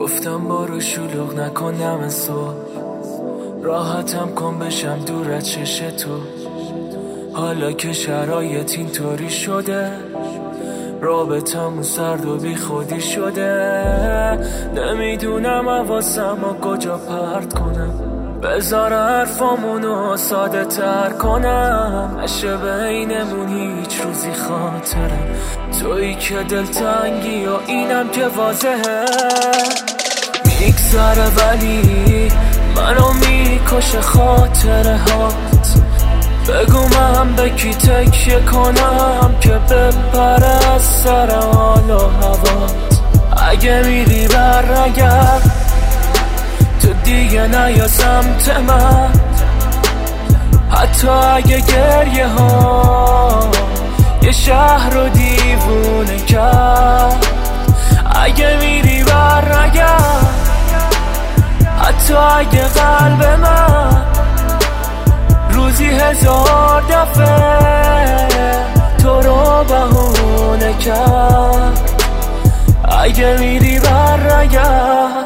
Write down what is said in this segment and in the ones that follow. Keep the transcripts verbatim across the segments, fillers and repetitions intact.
گفتم برو شلوغ نکنم صبح، راحتم کن بشم دور از چش تو. حالا که شرایط اینطوری شده، رابطمون سرد و بی خودی شده. نمیدونم حواسمو کجا پرت کنم، بذار حرفامونو ساده تر کنم. نشه بینمون هیچ روزی خاطرم، تویی که دلتنگی و اینم که واضحه. میگذره ولی منو میکشه خاطره هات. بگو من به کی تکیه کنم که بپره از سر حال و هوات. اگه میری برنگرد تو دیگه نیا سمت من، حتی اگه گریه ها یه شهر رو دیوونه کرد. اگه میری برنگرد، حتی اگه قلب من روزی هزار دفعه تو رو بهونه کرد. اگه میری برنگرد.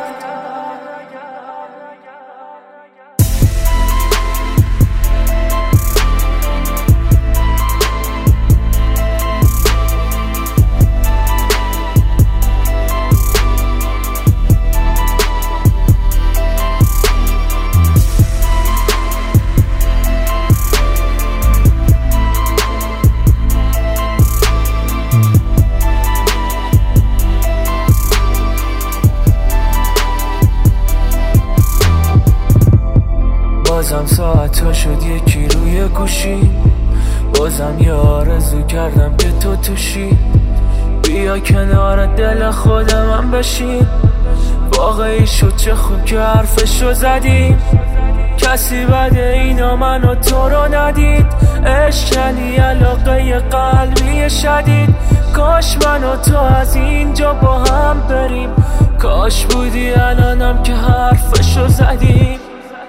بازم ساعت ها شد یکی روی گوشی، بازم یه آرزو کردم که تو توشی. بیا کنار دل خودم بشین، واقعی شد چه خوب که حرفشو زدیم. کسی بده اینا منو تو رو ندید، عشقی علاقه قلبی شدید. کاش منو تو از اینجا با هم بریم، کاش بودی الانم که حرفشو زدیم.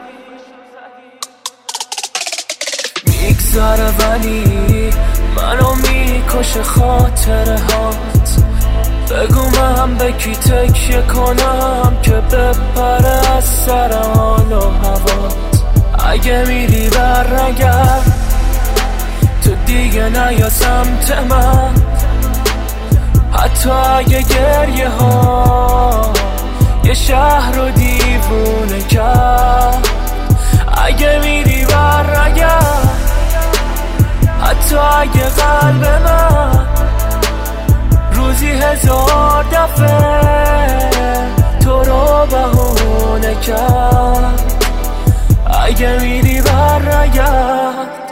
میگذره ولی منو میکشه خاطره هات. بگو من به کی تکیه کنم که بپره از سر حال و هوات. اگه میری برنگرد تو دیگه نیا سمت من، حتی اگه گریه ها یه شهر رو دیوونه کرد. اگه میری برنگرد، حتی اگه قلب من روزی هزار دفعه تو رو بهونه کرد. اگه میری برنگرد.